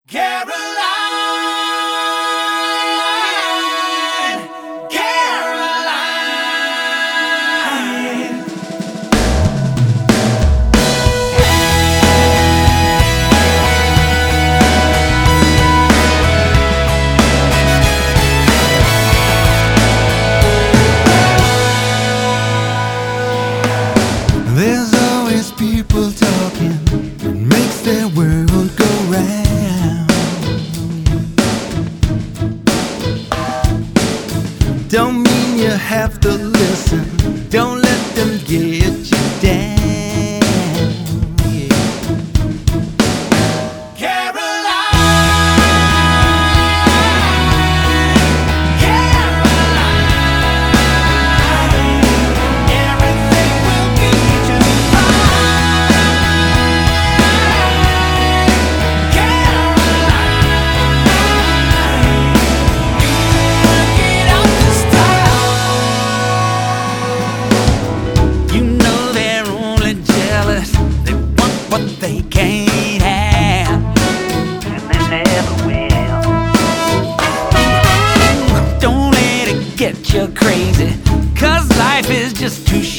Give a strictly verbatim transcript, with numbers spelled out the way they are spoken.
Caroline, Caroline. There's always people talking, it makes their world go round. Don't mean you have to listen, don't let them get you down. Yeah. Caroline, Caroline, everything will be just fine. Caroline, work it out this time. You know they're only jealous, they want what they can't have, and they never will. Don't let it get you crazy, 'cause life is just too short.